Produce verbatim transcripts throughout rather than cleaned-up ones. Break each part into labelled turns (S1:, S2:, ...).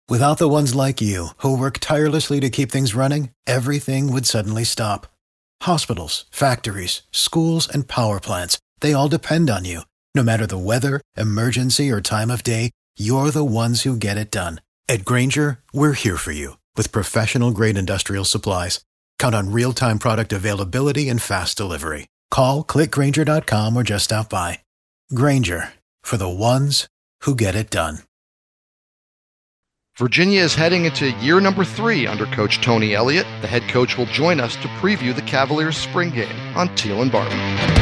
S1: Without the ones like you, who work tirelessly to keep things running, everything would suddenly stop. Hospitals, factories, schools, and power plants, they all depend on you. No matter the weather, emergency, or time of day, you're the ones who get it done. At Grainger, we're here for you with professional-grade industrial supplies. Count on real-time product availability and fast delivery. Call, click Grainger dot com, or just stop by. Grainger, for the ones who get it done.
S2: Virginia is heading into year number three under Coach Tony Elliott. The head coach will join us to preview the Cavaliers' spring game on Teal and Barber.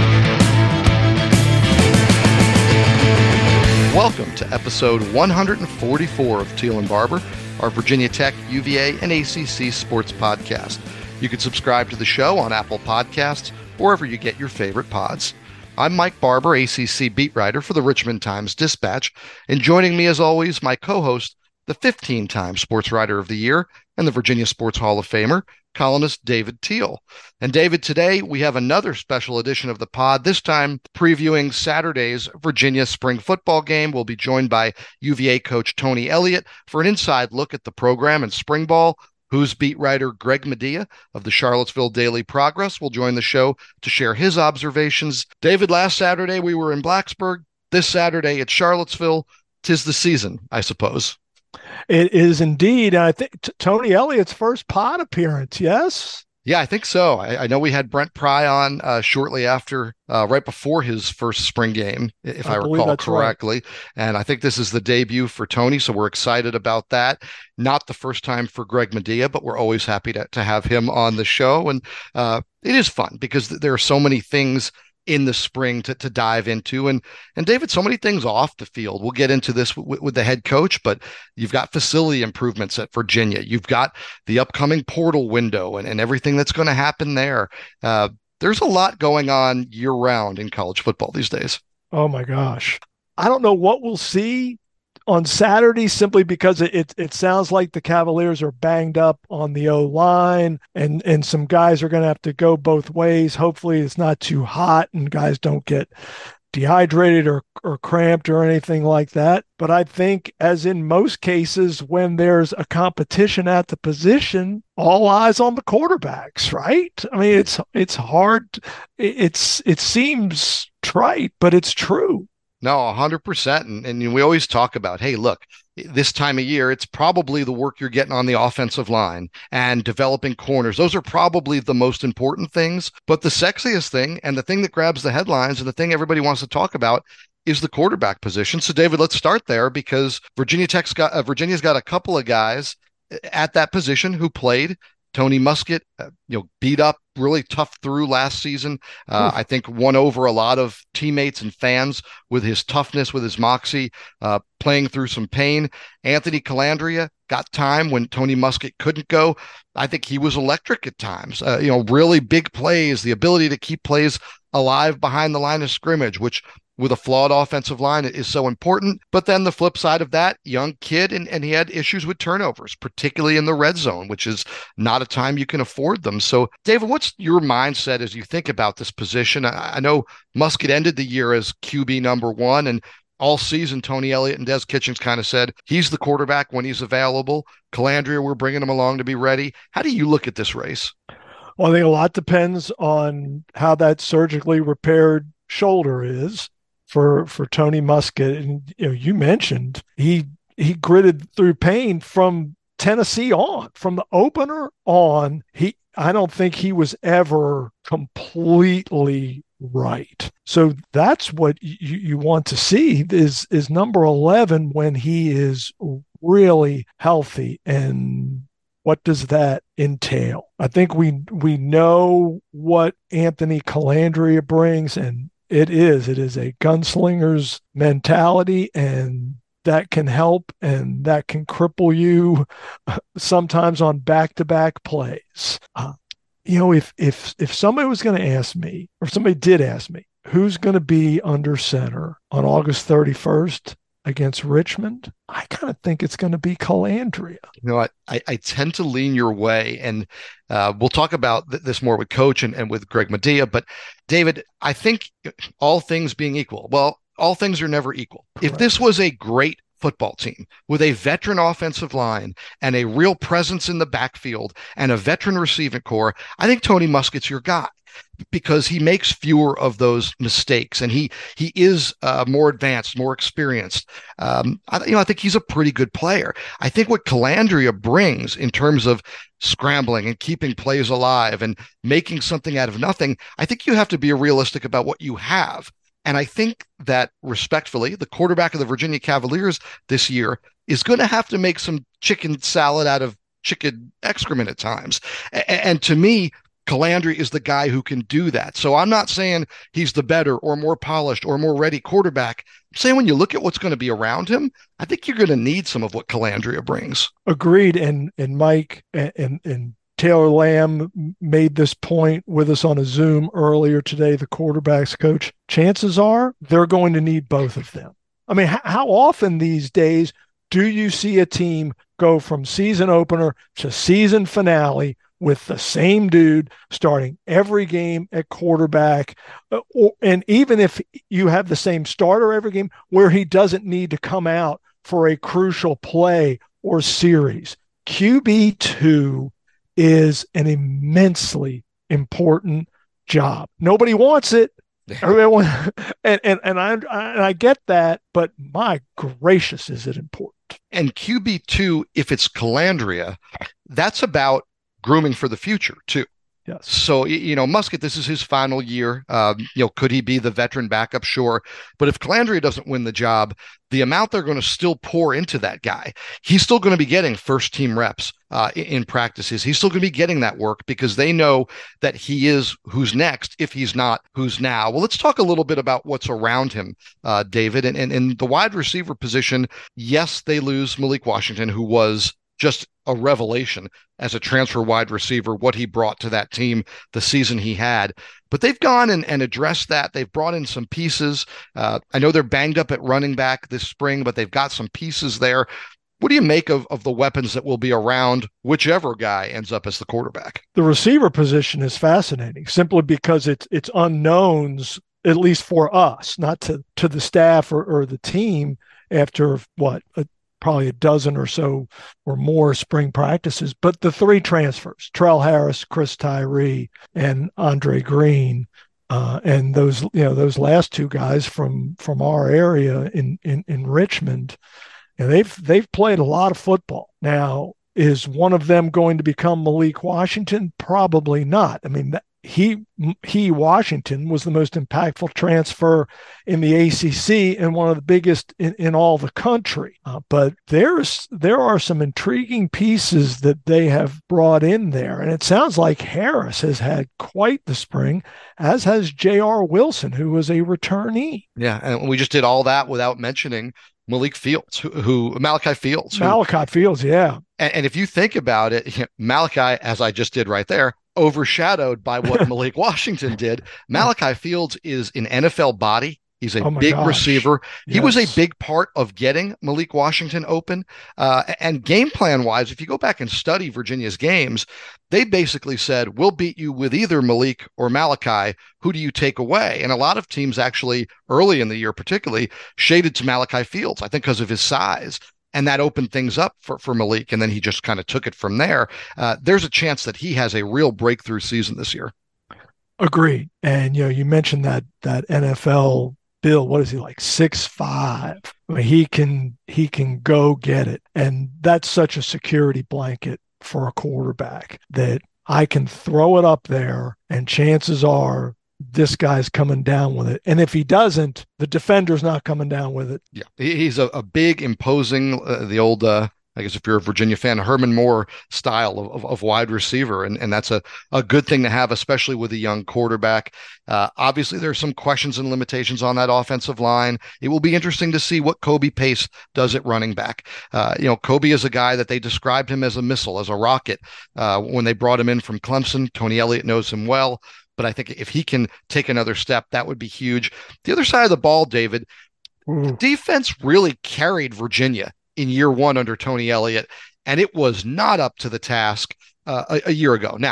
S2: Welcome to episode one forty-four of Teal and Barber, our Virginia Tech, U V A, and A C C sports podcast. You can subscribe to the show on Apple Podcasts or wherever you get your favorite pods. I'm Mike Barber, A C C beat writer for the Richmond Times-Dispatch, and joining me as always, my co-host, the fifteen-time Sports Writer of the Year and the Virginia Sports Hall of Famer, columnist David Teal. And David, today we have another special edition of the pod, this time previewing Saturday's Virginia spring football game. We'll be joined by U V A coach Tony Elliott for an inside look at the program and spring ball. Who's beat writer Greg Medea of the Charlottesville Daily Progress will join the show to share his observations. David, last Saturday we were in Blacksburg. This Saturday at Charlottesville. 'Tis the season, I suppose.
S3: It is indeed. I think t- Tony Elliott's first pod appearance, yes?
S2: Yeah, I think so. I, I know we had Brent Pry on uh, shortly after, uh, right before his first spring game, if I, I recall correctly. Right. And I think this is the debut for Tony, so we're excited about that. Not the first time for Greg Medea, but we're always happy to, to have him on the show. And uh, it is fun because there are so many things in the spring to, to dive into. And, and David, so many things off the field. We'll get into this w- with the head coach, but you've got facility improvements at Virginia. You've got the upcoming portal window and, and everything that's going to happen there. Uh, there's a lot going on year round in college football these days.
S3: Oh my gosh. I don't know what we'll see on Saturday, simply because it, it it sounds like the Cavaliers are banged up on the O-line, and, and some guys are going to have to go both ways. Hopefully it's not too hot and guys don't get dehydrated or, or cramped or anything like that. But I think, as in most cases, when there's a competition at the position, all eyes on the quarterbacks, right? I mean, it's it's hard. It's it seems trite, but it's true.
S2: No, one hundred percent. And, and we always talk about, hey, look, this time of year, it's probably the work you're getting on the offensive line and developing corners. Those are probably the most important things. But the sexiest thing, and the thing that grabs the headlines, and the thing everybody wants to talk about, is the quarterback position. So, David, let's start there, because Virginia Tech's got uh, Virginia's got a couple of guys at that position who played. Tony Muskett, uh, you know, beat up, really tough through last season. Uh, I think won over a lot of teammates and fans with his toughness, with his moxie, uh, playing through some pain. Anthony Calandria got time when Tony Muskett couldn't go. I think he was electric at times. Uh, you know, really big plays, the ability to keep plays alive behind the line of scrimmage, which with a flawed offensive line is so important. But then the flip side of that, young kid, and, and he had issues with turnovers, particularly in the red zone, which is not a time you can afford them. So, David, what's your mindset as you think about this position? I, I know Muskett ended the year as Q B number one, and all season, Tony Elliott and Des Kitchens kind of said he's the quarterback when he's available. Calandria, we're bringing him along to be ready. How do you look at this race?
S3: Well, I think a lot depends on how that surgically repaired shoulder is for for Tony Muskett. And you know, you mentioned he he gritted through pain from Tennessee on, from the opener on. He I don't think he was ever completely right. So that's what you, you want to see is is number eleven when he is really healthy. And what does that entail? I think we we know what Anthony Calandria brings, and it is it is a gunslinger's mentality, and that can help and that can cripple you sometimes on back-to-back plays. Uh, you know, if if if somebody was going to ask me, or if somebody did ask me, who's going to be under center on August thirty-first against Richmond, I kind of think it's going to be Calandria.
S2: You know what? I, I tend to lean your way, and uh, we'll talk about th- this more with Coach and, and with Greg Medea. But David, I think all things being equal, well, all things are never equal. Correct. If this was a great football team with a veteran offensive line and a real presence in the backfield and a veteran receiving core, I think Tony Muskett's your guy, because he makes fewer of those mistakes and he he is uh, more advanced, more experienced. Um, I, you know, I think he's a pretty good player. I think what Colandrea brings in terms of scrambling and keeping plays alive and making something out of nothing, I think you have to be realistic about what you have. And I think that, respectfully, the quarterback of the Virginia Cavaliers this year is going to have to make some chicken salad out of chicken excrement at times. And, and to me, Colandrea is the guy who can do that. So I'm not saying he's the better or more polished or more ready quarterback. I'm saying when you look at what's going to be around him, I think you're going to need some of what Colandrea brings.
S3: Agreed. And and Mike and, and, and Taylor Lamb made this point with us on a Zoom earlier today, the quarterback's coach. Chances are they're going to need both of them. I mean, h- how often these days do you see a team go from season opener to season finale with the same dude starting every game at quarterback? Uh, or, and even if you have the same starter every game, where he doesn't need to come out for a crucial play or series. Q B two is an immensely important job. Nobody wants it. Everyone, and, and, and, I, and I get that, but my gracious, is it important?
S2: And Q B two, if it's Colandrea, that's about grooming for the future too.
S3: Yes.
S2: So, you know, Muskett, this is his final year. Um, you know, could he be the veteran backup? Sure. But if Colandrea doesn't win the job, the amount they're going to still pour into that guy, he's still going to be getting first team reps uh, in practices. He's still going to be getting that work because they know that he is who's next if he's not who's now. Well, let's talk a little bit about what's around him, uh, David. And, and in the wide receiver position, yes, they lose Malik Washington, who was just a revelation as a transfer wide receiver, what he brought to that team the season he had. But they've gone and, and addressed that. They've brought in some pieces. Uh, I know they're banged up at running back this spring, but they've got some pieces there. What do you make of, of the weapons that will be around whichever guy ends up as the quarterback?
S3: The receiver position is fascinating simply because it's it's unknowns, at least for us, not to, to the staff or, or the team after what, a probably a dozen or so or more spring practices, but the three transfers, Trell Harris, Chris Tyree, and Andre Green, uh, and those, you know, those last two guys from, from our area in, in, in Richmond, and they've, they've played a lot of football. Now, is one of them going to become Malik Washington? Probably not. I mean, that, He, he, Washington, was the most impactful transfer in the A C C and one of the biggest in, in all the country. Uh, but there's there are some intriguing pieces that they have brought in there. And it sounds like Harris has had quite the spring, as has J R. Wilson, who was a returnee.
S2: Yeah, and we just did all that without mentioning Malik Fields, who, who Malachi Fields. Who,
S3: Malachi Fields, yeah.
S2: And, and if you think about it, you know, Malachi, as I just did right there, overshadowed by what Malik Washington did. Malachi Fields is an N F L body. He's a
S3: oh
S2: big
S3: gosh.
S2: receiver. He
S3: yes.
S2: was a big part of getting Malik Washington open. Uh, and game plan wise, if you go back and study Virginia's games, they basically said, we'll beat you with either Malik or Malachi. Who do you take away? And a lot of teams actually early in the year, particularly shaded to Malachi Fields, I think because of his size. And that opened things up for, for Malik, and then he just kind of took it from there. Uh, there's a chance that he has a real breakthrough season this year.
S3: Agreed. And, you know, you mentioned that that N F L Bill, what is he, like six five? I mean, he can he can go get it. And that's such a security blanket for a quarterback that I can throw it up there, and chances are this guy's coming down with it. And if he doesn't, the defender's not coming down with it.
S2: Yeah, he's a, a big, imposing, uh, the old, uh, I guess if you're a Virginia fan, Herman Moore style of, of, of wide receiver. And, and that's a, a good thing to have, especially with a young quarterback. Uh, obviously, there's some questions and limitations on that offensive line. It will be interesting to see what Kobe Pace does at running back. Uh, you know, Kobe is a guy that they described him as a missile, as a rocket, uh, when they brought him in from Clemson. Tony Elliott knows him well. But I think if he can take another step, that would be huge. The other side of the ball, David, mm. defense really carried Virginia in year one under Tony Elliott, and it was not up to the task uh, a, a year ago. Now,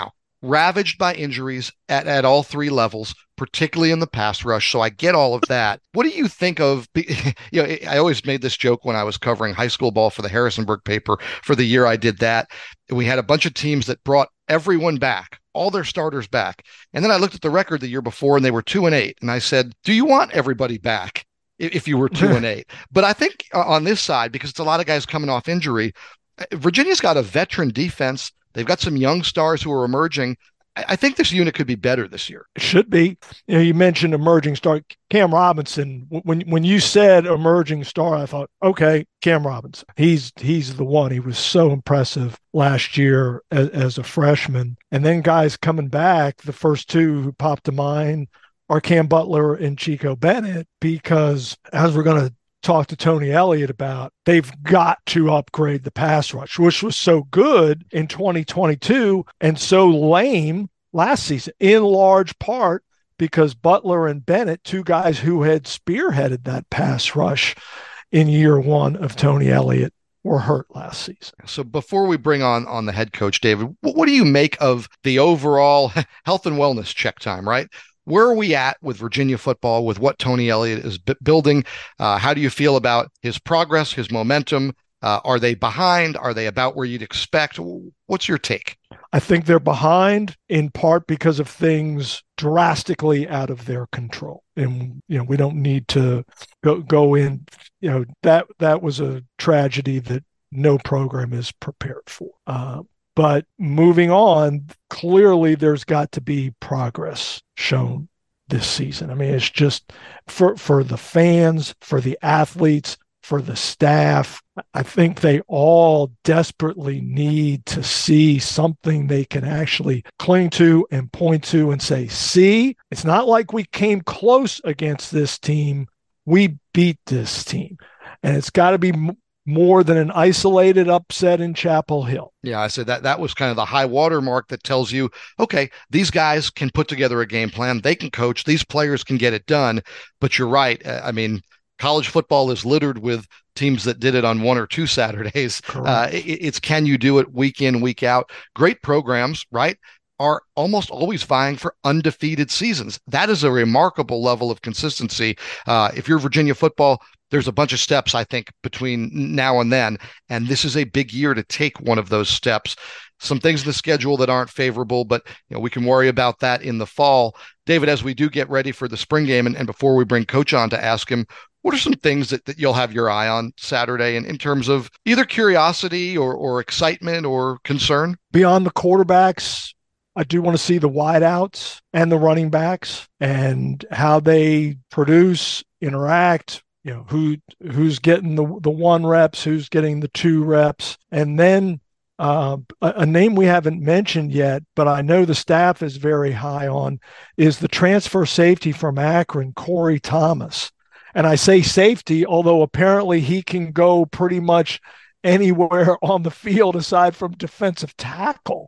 S2: ravaged by injuries at, at all three levels, particularly in the pass rush. So I get all of that. What do you think of, you know, I always made this joke when I was covering high school ball for the Harrisonburg paper for the year I did that. We had a bunch of teams that brought everyone back, all their starters back. And then I looked at the record the year before and they were two and eight. And I said, do you want everybody back if you were two and eight? But I think on this side, because it's a lot of guys coming off injury, Virginia's got a veteran defense. They've got some young stars who are emerging. I think this unit could be better this year.
S3: It should be. You know, you mentioned emerging star Cam Robinson. When when you said emerging star, I thought, okay, Cam Robinson. He's he's the one. He was so impressive last year as, as a freshman. And then guys coming back, the first two who popped to mind are Cam Butler and Chico Bennett, because as we're going to talk to Tony Elliott about, they've got to upgrade the pass rush, which was so good in twenty twenty-two and so lame last season, in large part because Butler and Bennett, two guys who had spearheaded that pass rush in year one of Tony Elliott, were hurt last season.
S2: So before we bring on on the head coach, David, what, what do you make of the overall health and wellness check time, right? Where are we at with Virginia football, with what Tony Elliott is b- building? Uh, how do you feel about his progress, his momentum? Uh, are they behind? Are they about where you'd expect? What's your take?
S3: I think they're behind in part because of things drastically out of their control. And, you know, we don't need to go, go in, you know, that, that was a tragedy that no program is prepared for. Uh, But moving on, clearly there's got to be progress shown this season. I mean, it's just for for the fans, for the athletes, for the staff. I think they all desperately need to see something they can actually cling to and point to and say, see, it's not like we came close against this team. We beat this team. And it's got to be more than an isolated upset in Chapel Hill.
S2: Yeah, I said that that was kind of the high water mark that tells you, okay, these guys can put together a game plan. They can coach. These players can get it done. But you're right. I mean, college football is littered with teams that did it on one or two Saturdays. Uh, it, it's can you do it week in, week out? Great programs, right, are almost always vying for undefeated seasons. That is a remarkable level of consistency. Uh, if you're Virginia football, there's a bunch of steps, I think, between now and then. And this is a big year to take one of those steps. Some things in the schedule that aren't favorable, but you know, we can worry about that in the fall. David, as we do get ready for the spring game, and, and before we bring Coach on to ask him, what are some things that, that you'll have your eye on Saturday in, in terms of either curiosity or, or excitement or concern?
S3: Beyond the quarterbacks, I do want to see the wideouts and the running backs and how they produce, interact, you know, who who's getting the the one reps, who's getting the two reps. And then uh, a, a name we haven't mentioned yet, but I know the staff is very high on, is the transfer safety from Akron, Corey Thomas. And I say safety, although apparently he can go pretty much anywhere on the field aside from defensive tackle.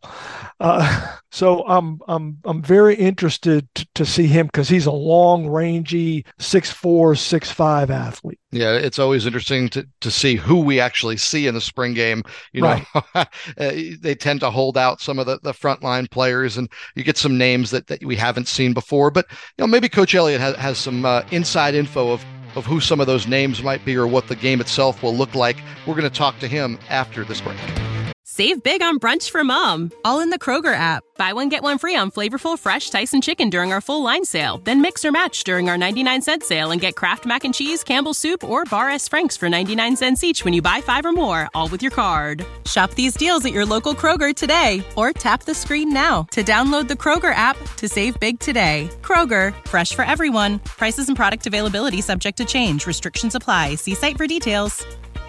S3: Uh, so I'm I'm I'm very interested to, to see him because he's a long, rangy six four, six five athlete.
S2: Yeah, it's always interesting to to see who we actually see in the spring game. You know, right. They tend to hold out some of the, the frontline players, and you get some names that, that we haven't seen before. But you know, maybe Coach Elliott has, has some uh, inside info of of who some of those names might be or what the game itself will look like. We're going to talk to him after this break.
S4: Save big on brunch for mom, all in the Kroger app. Buy one, get one free on flavorful fresh Tyson chicken during our full line sale. Then mix or match during our ninety-nine cent sale and get Kraft Mac and Cheese, Campbell's Soup, or Bar S. Frank's for ninety-nine cents each when you buy five or more, all with your card. Shop these deals at your local Kroger today or tap the screen now to download the Kroger app to save big today. Kroger, fresh for everyone. Prices and product availability subject to change. Restrictions apply. See site for details.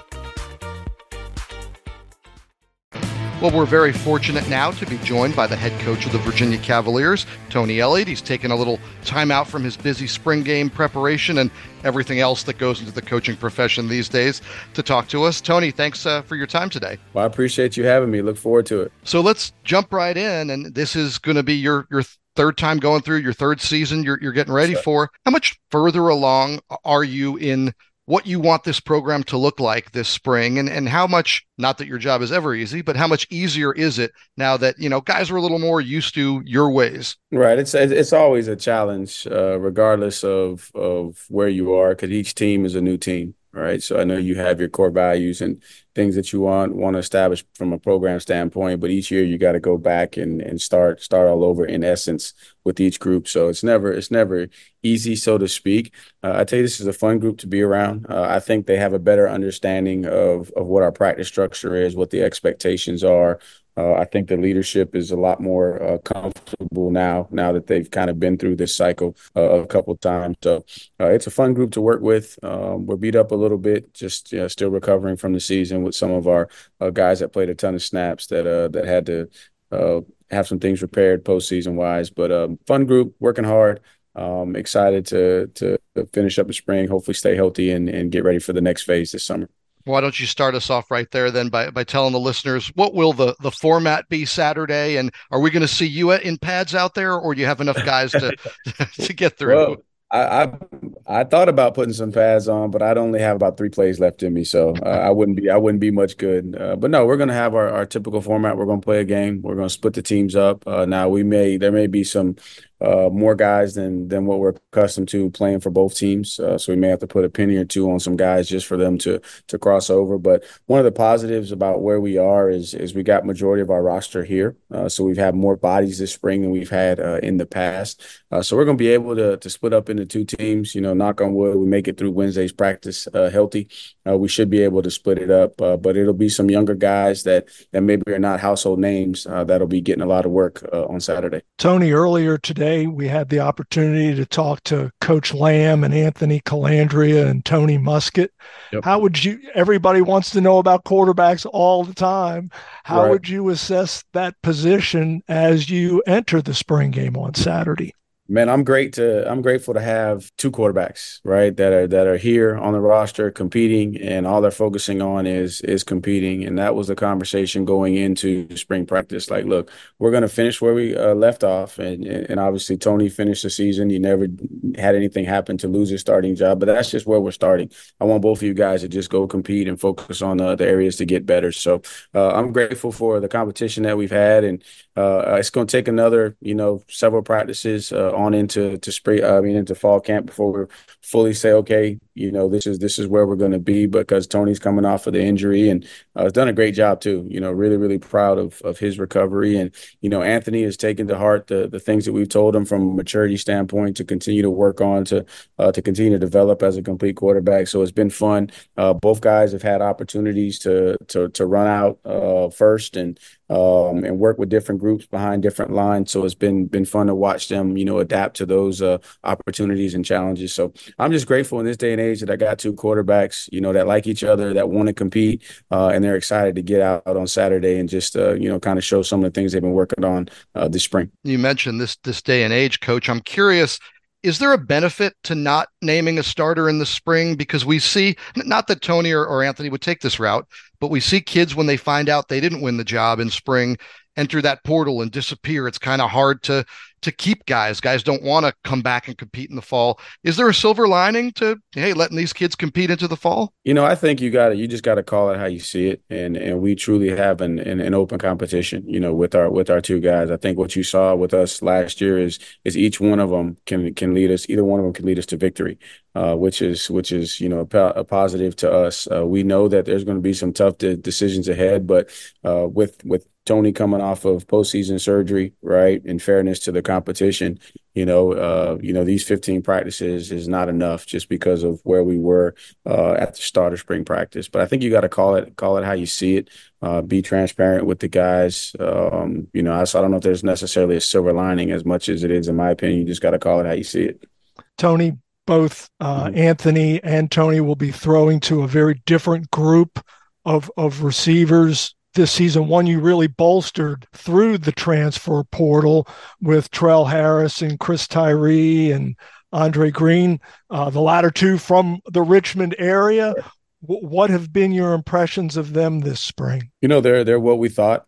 S2: Well, we're very fortunate now to be joined by the head coach of the Virginia Cavaliers, Tony Elliott. He's taken a little time out from his busy spring game preparation and everything else that goes into the coaching profession these days to talk to us. Tony, thanks uh, for your time today.
S5: Well, I appreciate you having me. Look forward to it.
S2: So let's jump right in. And this is going to be your, your third time going through your third season you're, you're getting ready for. How much further along are you in what you want this program to look like this spring, and, and how much, not that your job is ever easy, but how much easier is it now that, you know, guys are a little more used to your ways?
S5: Right. It's it's always a challenge, uh, regardless of of where you are, because each team is a new team. Right. So I know you have your core values and things that you want want to establish from a program standpoint, but each year you got to go back and and start start all over in essence with each group. So it's never it's never easy, so to speak. Uh, I tell you, this is a fun group to be around. Uh, I think they have a better understanding of of what our practice structure is, what the expectations are. Uh, I think the leadership is a lot more uh, comfortable now, now that they've kind of been through this cycle uh, a couple of times. So uh, it's a fun group to work with. Um, we're beat up a little bit, just you know, still recovering from the season with some of our uh, guys that played a ton of snaps that uh, that had to uh, have some things repaired postseason wise. But um, fun group, working hard. Um, excited to to finish up the spring, hopefully stay healthy and, and get ready for the next phase this summer.
S2: Why don't you start us off right there then by, by telling the listeners, what will the, the format be Saturday? And are we going to see you in pads out there, or do you have enough guys to to get through?
S5: Well, I, I I thought about putting some pads on, but I'd only have about three plays left in me, so uh, I wouldn't be I wouldn't be much good. Uh, but no, we're going to have our, our typical format. We're going to play a game. We're going to split the teams up. Uh, now we may there may be some uh, more guys than than what we're accustomed to playing for both teams. Uh, so we may have to put a penny or two on some guys just for them to to cross over. But one of the positives about where we are is is we got majority of our roster here. Uh, so we've had more bodies this spring than we've had uh, in the past. Uh, so we're going to be able to to split up into two teams. You know, knock on wood, we make it through Wednesday's practice uh, healthy. Uh, we should be able to split it up. Uh, but it'll be some younger guys that that maybe are not household names uh, that'll be getting a lot of work uh, on Saturday.
S3: Tony, earlier today, we had the opportunity to talk to Coach Lamb and Anthony Calandria and Tony Muskett. Yep. How would you, everybody wants to know about quarterbacks all the time. How right. would you assess that position as you enter the spring game on Saturday?
S5: Man, I'm great to I'm grateful to have two quarterbacks, right, that are that are here on the roster competing, and all they're focusing on is is competing. And that was the conversation going into spring practice. Like, look, we're going to finish where we uh, left off, and and obviously Tony finished the season. He never had anything happen to lose his starting job, but that's just where we're starting. I want both of you guys to just go compete and focus on uh, the areas to get better. So uh, I'm grateful for the competition that we've had, and uh, it's going to take another, you know, several practices uh, on into to spring, I mean, into fall camp before we fully say, okay, you know, this is this is where we're going to be, because Tony's coming off of the injury and uh, has done a great job too. You know, really, really proud of of his recovery. And, you know, Anthony has taken to heart the the things that we've told him from a maturity standpoint to continue to work on, to uh, to continue to develop as a complete quarterback. So it's been fun. Uh, both guys have had opportunities to to to run out uh, first and um, and work with different groups behind different lines. So it's been been fun to watch them, you know, adapt to those uh, opportunities and challenges. So I'm just grateful in this day and age that I got two quarterbacks, you know, that like each other, that want to compete, uh, and they're excited to get out on Saturday and just, uh, you know, kind of show some of the things they've been working on uh, this spring.
S2: You mentioned this this day and age, Coach. I'm curious, is there a benefit to not naming a starter in the spring? Because we see, not that Tony or, or Anthony would take this route, but we see kids when they find out they didn't win the job in spring enter that portal and disappear. It's kind of hard to to keep guys. Guys don't want to come back and compete in the fall. Is there a silver lining to, hey, letting these kids compete into the fall?
S5: You know, I think you got to, you just got to call it how you see it. And and we truly have an, an, an open competition, you know, with our with our two guys. I think what you saw with us last year is is each one of them can can lead us, either one of them can lead us to victory, uh, which is, which is, you know, a, po- a positive to us. Uh, we know that there's going to be some tough de- decisions ahead, but uh, with, with Tony coming off of postseason surgery, right, in fairness to the competition, you know, uh, you know, these fifteen practices is not enough just because of where we were uh, at the start of spring practice. But I think you got to call it, call it how you see it. Uh, be transparent with the guys. Um, you know, I, so I don't know if there's necessarily a silver lining as much as it is, in my opinion. You just got to call it how you see it.
S3: Tony, both uh, mm-hmm. Anthony and Tony will be throwing to a very different group of of receivers this season. One you really bolstered through the transfer portal with Trell Harris and Chris Tyree and Andre Green, uh, the latter two from the Richmond area. W- what have been your impressions of them this spring?
S5: You know, they're they're what we thought.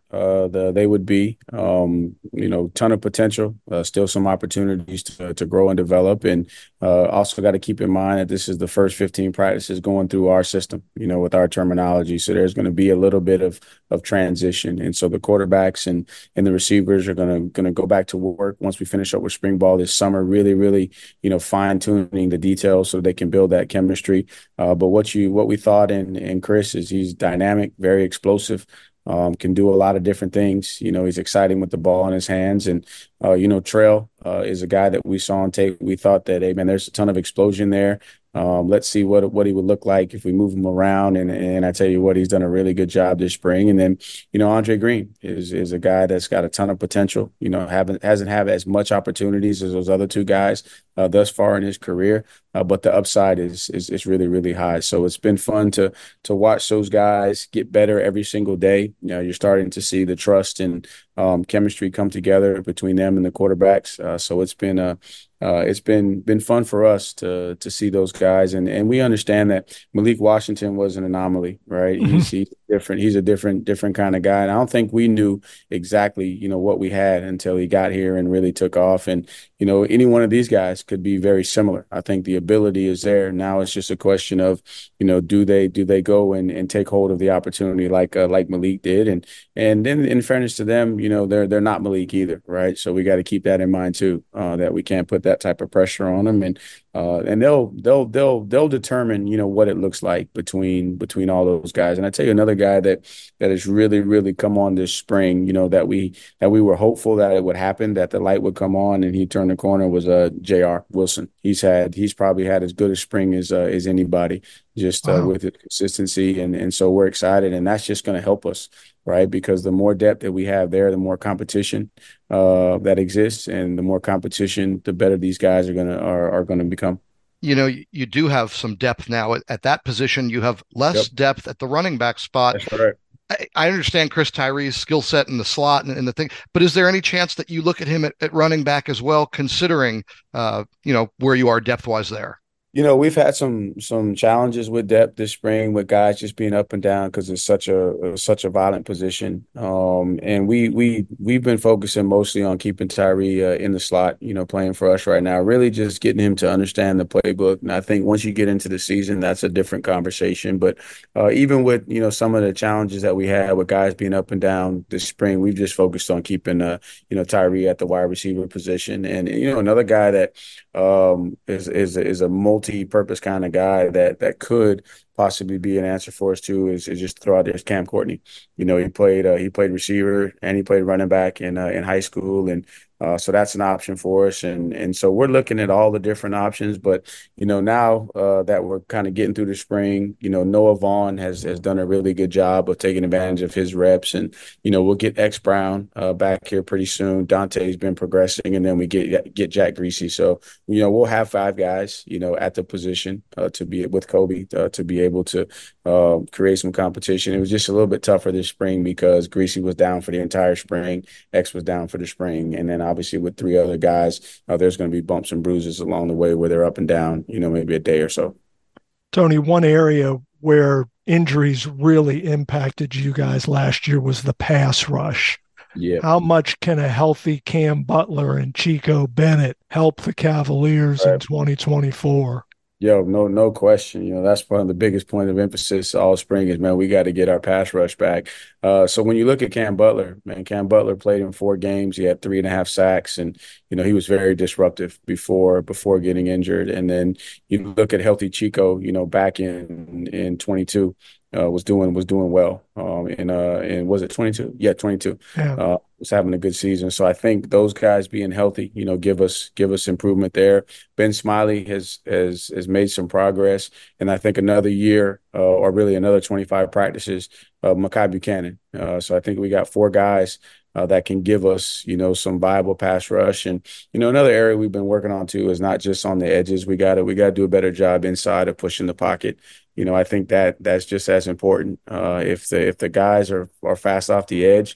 S5: uh, the, they would be. Um, you know, ton of potential, uh, still some opportunities to, to grow and develop. And uh, also got to keep in mind that this is the first fifteen practices going through our system, you know, with our terminology. So there's going to be a little bit of of transition. And so the quarterbacks and and the receivers are going to going to go back to work once we finish up with spring ball this summer, really, really, you know, fine tuning the details so they can build that chemistry. Uh, but what you what we thought in in Chris is he's dynamic, very explosive. Um, can do a lot of different things. You know, he's exciting with the ball in his hands. And, uh, you know, Trail uh, is a guy that we saw on tape. We thought that, hey, man, there's a ton of explosion there. Um, let's see what what he would look like if we move him around. And and I tell you what, he's done a really good job this spring. And then, you know, Andre Green is is a guy that's got a ton of potential. You know, haven't hasn't had as much opportunities as those other two guys uh, thus far in his career, uh, but the upside is, is is really really high. So it's been fun to to watch those guys get better every single day. You know, you're starting to see the trust and um, chemistry come together between them and the quarterbacks. Uh, so it's been a Uh, it's been been fun for us to to see those guys, and and we understand that Malik Washington was an anomaly, right? Mm-hmm. He's, he's different. He's a different different kind of guy, and I don't think we knew exactly, you know, what we had until he got here and really took off. And you know, any one of these guys could be very similar. I think the ability is there. Now it's just a question of, you know, do they do they go and, and take hold of the opportunity like uh, like Malik did, and and then in fairness to them, you know, they're they're not Malik either, right? So we got to keep that in mind too, uh, that we can't put that type of pressure on them, and uh, and they'll they'll they'll they'll determine, you know, what it looks like between between all those guys. And I tell you another guy that that has really really come on this spring, you know, that we that we were hopeful that it would happen, that the light would come on and he turned the corner, was uh J R Wilson. He's had he's probably had as good a spring as uh, as anybody, just uh, wow. with his consistency, and and so we're excited, and that's just going to help us, right? Because the more depth that we have there, the more competition uh, that exists, and the more competition, the better these guys are gonna are, are gonna become.
S2: You know, you do have some depth now at, at that position. You have less yep. depth at the running back spot.
S5: That's right.
S2: I, I understand Chris Tyree's skill set in the slot and, and the thing, but is there any chance that you look at him at, at running back as well, considering uh, you know, where you are depth wise there?
S5: You know, we've had some some challenges with depth this spring, with guys just being up and down because it's such a such a violent position. Um, and we we we've been focusing mostly on keeping Tyree uh, in the slot, you know, playing for us right now. Really, just getting him to understand the playbook. And I think once you get into the season, that's a different conversation. But uh, even with, you know, some of the challenges that we had with guys being up and down this spring, we've just focused on keeping uh, you know, Tyree at the wide receiver position. And you know, another guy that um, is is is a multi multi-purpose kind of guy that that could possibly be an answer for us too is, is just throw out there is Cam Courtney. You know, he played uh, he played receiver and he played running back in uh, in high school, and uh, so that's an option for us. And and so we're looking at all the different options. But you know, now uh, that we're kind of getting through the spring, you know, Noah Vaughn has has done a really good job of taking advantage of his reps, and you know, we'll get X Brown uh, back here pretty soon. Dante's been progressing, and then we get get Jack Greasy. So you know, we'll have five guys, you know, at the position uh, to be with Kobe uh, to be able able to uh, create some competition. It was just a little bit tougher this spring because Greasy was down for the entire spring, X was down for the spring, and then obviously with three other guys, uh, there's going to be bumps and bruises along the way where they're up and down, you know, maybe a day or so.
S3: Tony, one area where injuries really impacted you guys last year was the pass rush.
S5: Yeah.
S3: How much can a healthy Cam Butler and Chico Bennett help the Cavaliers right. in twenty twenty-four?
S5: Yo, no, no question. You know, that's one of the biggest point of emphasis all spring is, man, we got to get our pass rush back. Uh, so when you look at Cam Butler, man, Cam Butler played in four games. He had three and a half sacks, and you know, he was very disruptive before before getting injured. And then you look at healthy Chico, you know, back in in twenty-two. Uh, was doing was doing well. Um, and uh, and was it twenty-two? Yeah, twenty-two.
S3: Yeah.
S5: Uh, was having a good season. So I think those guys being healthy, you know, give us give us improvement there. Ben Smiley has has has made some progress, and I think another year uh, or really another twenty-five practices. Uh, Mekhi Buchanan. Uh, so I think we got four guys uh, that can give us, you know, some viable pass rush. And you know, another area we've been working on too is not just on the edges. We got to we got to do a better job inside of pushing the pocket. You know, I think that that's just as important. Uh, if the if the guys are are fast off the edge,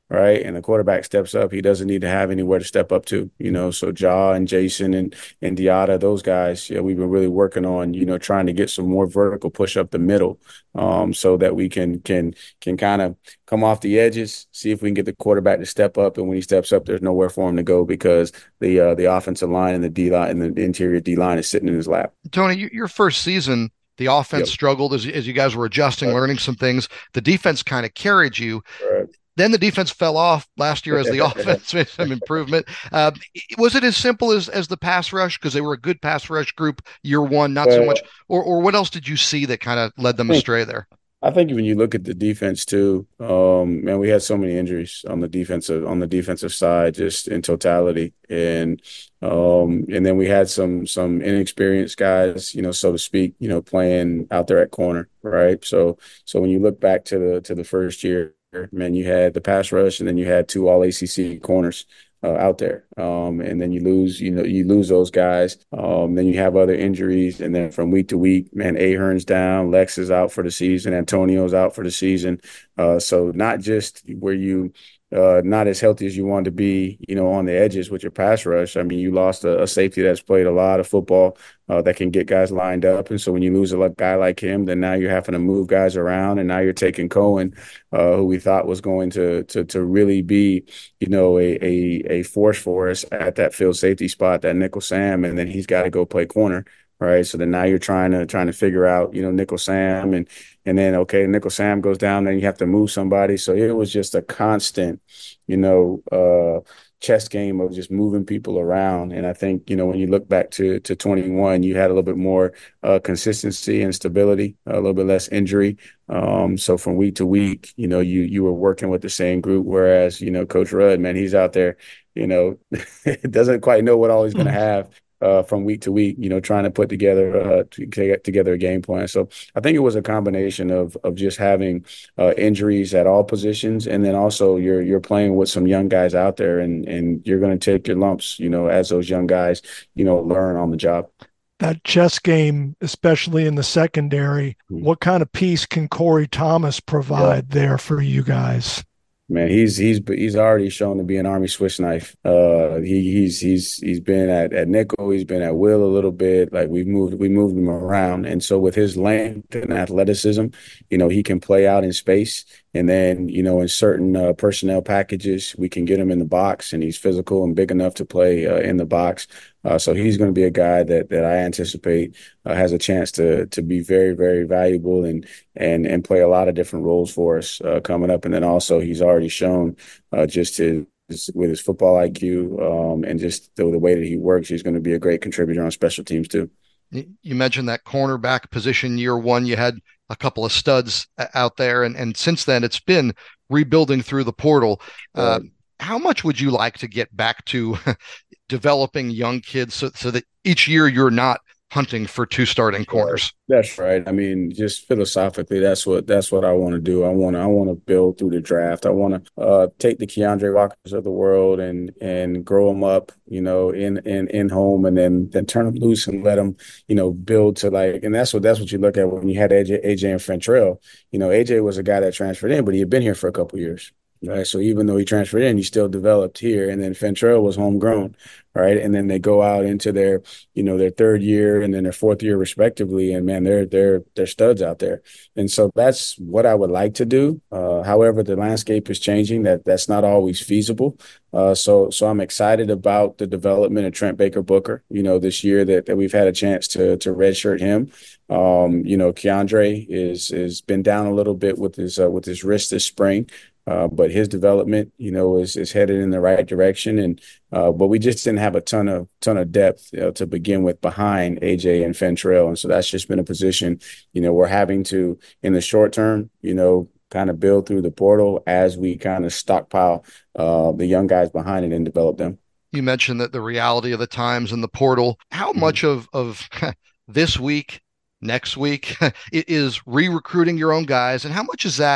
S5: right? And the quarterback steps up, he doesn't need to have anywhere to step up to, you know. So Ja and Jason and and Diata, those guys, yeah, we've been really working on, you know, trying to get some more vertical push up the middle, um, so that we can can can kind of come off the edges, see if we can get the quarterback to step up, and when he steps up, there's nowhere for him to go because the uh, the offensive line and the D line and the interior D line is sitting in his lap.
S2: Tony, your first season, the offense
S5: Yep.
S2: struggled as, as you guys were adjusting,
S5: Right.
S2: learning some things. The defense kind of carried you.
S5: Right.
S2: Then the defense fell off last year as the offense made some improvement. Uh, was it as simple as as the pass rush? Because they were a good pass rush group year one, not so
S5: Well,
S2: much. Or or what else did you see that kind of led them
S5: I think
S2: astray there?
S5: I think when you look at the defense too, um, man, we had so many injuries on the defensive on the defensive side, just in totality, and um, and then we had some some inexperienced guys, you know, so to speak, you know, playing out there at corner, right? So so when you look back to the to the first year, man, you had the pass rush, and then you had two All A C C corners uh, out there. Um, and then you lose, you know, you lose those guys. Um, then you have other injuries. And then from week to week, man, Ahern's down, Lex is out for the season, Antonio's out for the season. Uh, so not just where you uh, not as healthy as you want to be, you know, on the edges with your pass rush. I mean, you lost a, a safety that's played a lot of football uh, that can get guys lined up. And so when you lose a guy like him, then now you're having to move guys around, and now you're taking Cohen, uh, who we thought was going to to to really be, you know, a a a force for us at that field safety spot, that nickel Sam, and then he's got to go play corner. Right. So then now you're trying to trying to figure out, you know, nickel Sam, and and then okay, nickel Sam goes down, then you have to move somebody. So it was just a constant, you know, uh chess game of just moving people around. And I think, you know, when you look back to to twenty-one, you had a little bit more uh consistency and stability, a little bit less injury. Um, so from week to week, you know, you you were working with the same group, whereas, you know, Coach Rudd, man, he's out there, you know, doesn't quite know what all he's going to have uh, from week to week, you know, trying to put together uh, to get together a game plan. So I think it was a combination of of just having uh, injuries at all positions, and then also you're you're playing with some young guys out there, and and you're going to take your lumps, you know, as those young guys, you know, learn on the job.
S3: That chess game, especially in the secondary,
S5: Mm-hmm.
S3: what kind of piece can Corey Thomas provide yeah. there for you guys?
S5: Man, he's he's he's already shown to be an Army Swiss knife. Uh, he he's he's he's been at, at nickel, he's been at will a little bit. Like we've moved we moved him around, and so with his length and athleticism, you know, he can play out in space. And then, you know, in certain uh, personnel packages, we can get him in the box, and he's physical and big enough to play uh, in the box. Uh, so he's going to be a guy that that I anticipate uh, has a chance to to be very, very valuable and and and play a lot of different roles for us uh, coming up. And then also he's already shown uh, just his with his football I Q um, and just the, the way that he works, he's going to be a great contributor on special teams too.
S2: You mentioned that cornerback position year one, you had a couple of studs out there, and, and since then it's been rebuilding through the portal. Uh,
S5: Um,
S2: how much would you like to get back to developing young kids so, so that each year you're not hunting for two starting corners?
S5: That's right. I mean, just philosophically, that's what that's what I want to do. I want to I want to build through the draft. I want to uh, take the Keandre Walkers of the world and and grow them up, you know, in in in home, and then then turn them loose and let them, you know, build to like. And that's what that's what you look at when you had A J, A J and Fentrell. You know, A J was a guy that transferred in, but he had been here for a couple of years. Right. So even though he transferred in, he still developed here. And then Fentrell was homegrown. Right. And then they go out into their, you know, their third year and then their fourth year respectively. And man, they're they're they're studs out there. And so that's what I would like to do. Uh, however, the landscape is changing. That that's not always feasible. Uh, so so I'm excited about the development of Trent Baker Booker, you know, this year that, that we've had a chance to to redshirt him. Um, you know, Keandre is is been down a little bit with his uh, with his wrist this spring. Uh, but his development, you know, is is headed in the right direction, and uh, but we just didn't have a ton of ton of depth you know, to begin with behind A J and Fentrell, and so that's just been a position, you know, we're having to in the short term, you know, kind of build through the portal as we kind of stockpile uh, the young guys behind it and develop them.
S2: You mentioned that the reality of the times and the portal. How
S5: Mm-hmm.
S2: much of of this week, next week, is re-recruiting your own guys, and how much is that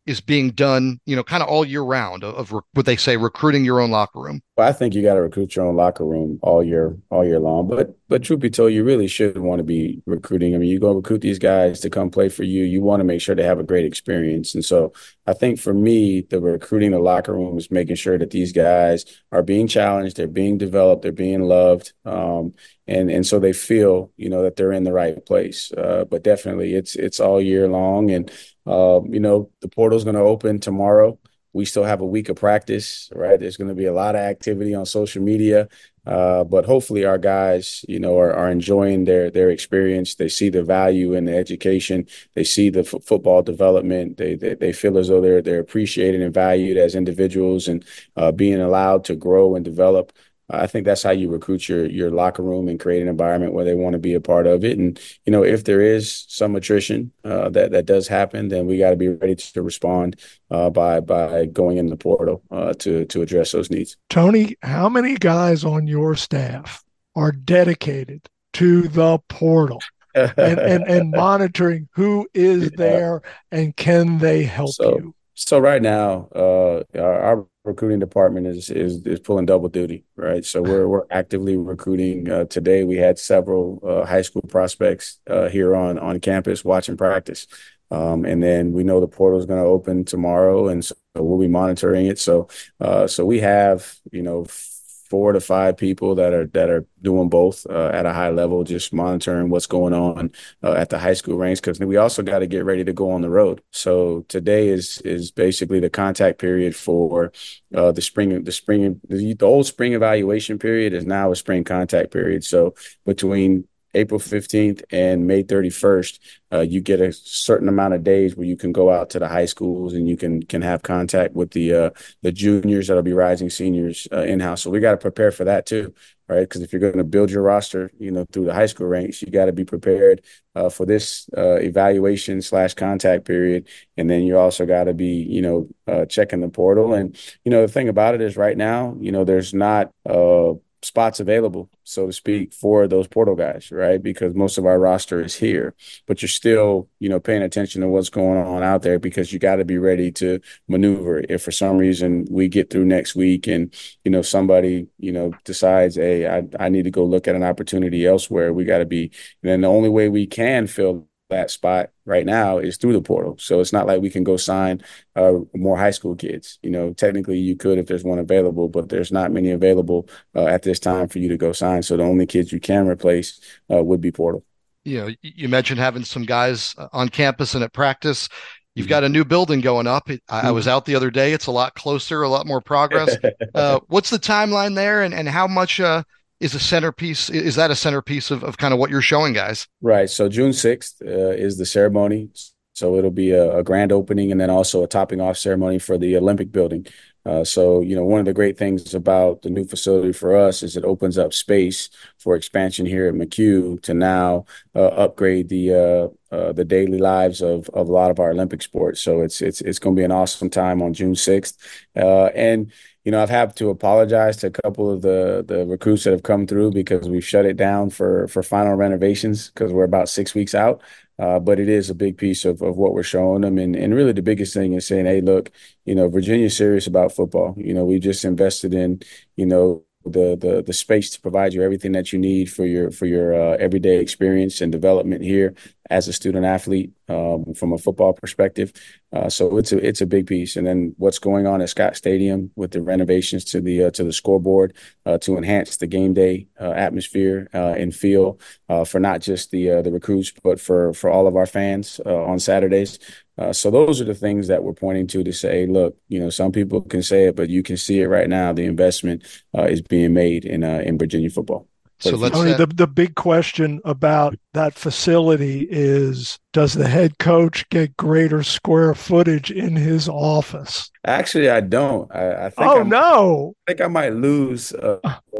S2: is being done, you know, kind of all year round of, of what they say, recruiting your own locker room?
S5: Well, I think you got to recruit your own locker room all year, all year long. But, but truth be told, you really should want to be recruiting. I mean, you go recruit these guys to come play for you. You want to make sure they have a great experience. And so I think for me, the recruiting the locker room is making sure that these guys are being challenged, they're being developed, they're being loved. Um, and, and so they feel, you know, that they're in the right place. Uh, but definitely it's, it's all year long. And, uh, you know, the portal's going to open tomorrow. We still have a week of practice, right? There's going to be a lot of activity on social media, uh, but hopefully our guys, you know, are, are enjoying their their experience. They see the value in the education. They see the f- football development. They, they they feel as though they're they're appreciated and valued as individuals and uh, being allowed to grow and develop. I think that's how you recruit your your locker room and create an environment where they want to be a part of it. And, you know, if there is some attrition uh, that, that does happen, then we got to be ready to respond uh, by by going in the portal uh, to, to address those needs.
S3: Tony, how many guys on your staff are dedicated to the portal and, and, and monitoring who is there and can they help
S5: so,
S3: you?
S5: So right now, uh, our, our recruiting department is, is is pulling double duty, right? So we're we're actively recruiting. Uh, today we had several uh, high school prospects uh, here on on campus watching practice, um, and then we know the portal is going to open tomorrow, and so we'll be monitoring it. So uh, so we have you know. four to five people that are that are doing both uh, at a high level, just monitoring what's going on uh, at the high school ranks, because we also got to get ready to go on the road. So today is is basically the contact period for uh, the spring the spring the, the old spring evaluation period is now a spring contact period. So between April fifteenth and May thirty-first, uh, you get a certain amount of days where you can go out to the high schools and you can can have contact with the uh, the juniors that'll be rising seniors uh, in-house. So we got to prepare for that too, right? Because if you're going to build your roster, you know, through the high school ranks, you got to be prepared uh, for this uh, evaluation slash contact period. And then you also got to be, you know, uh, checking the portal. And, you know, the thing about it is right now, you know, there's not uh, – spots available, so to speak, for those portal guys, right? Because most of our roster is here, but you're still, you know, paying attention to what's going on out there because you got to be ready to maneuver. If for some reason we get through next week and, you know, somebody, you know, decides, hey, I, I need to go look at an opportunity elsewhere, we got to be, and then the only way we can fill that spot right now is through the portal. So it's not like we can go sign uh, more high school kids. You know, technically you could if there's one available, but there's not many available uh, at this time for you to go sign. So the only kids you can replace uh, would be portal.
S2: You know, you mentioned having some guys on campus and at practice. You've got a new building going up. I, I was out the other day. It's a lot closer, a lot more progress. Uh, what's the timeline there, and, and how much uh, is a centerpiece? Is that a centerpiece of, of kind of what you're showing guys?
S5: Right. So June sixth uh, is the ceremony. So it'll be a, a grand opening and then also a topping off ceremony for the Olympic building. Uh, so, you know, one of the great things about the new facility for us is it opens up space for expansion here at McHugh to now uh, upgrade the uh, uh, the daily lives of of a lot of our Olympic sports. So it's it's it's going to be an awesome time on June sixth. Uh, and You know, I've had to apologize to a couple of the the recruits that have come through because we've shut it down for for final renovations because we're about six weeks out. Uh, but it is a big piece of, of what we're showing them. And, and really the biggest thing is saying, hey, look, you know, Virginia's serious about football. You know, we just invested in, you know, the the the space to provide you everything that you need for your for your uh, everyday experience and development here as a student athlete um, from a football perspective. Uh, so it's a it's a big piece. And then what's going on at Scott Stadium with the renovations to the uh, to the scoreboard uh, to enhance the game day uh, atmosphere uh, and feel uh, for not just the uh, the recruits but for for all of our fans uh, on Saturdays. Uh, so those are the things that we're pointing to to say, look, you know, some people can say it, but you can see it right now. The investment uh, is being made in uh, in Virginia football.
S3: So let's Tony, the, the big question about that facility is, does the head coach get greater square footage in his office?
S5: Actually, I don't. I, I think
S3: oh,
S5: I might,
S3: no.
S5: I think I might lose a, a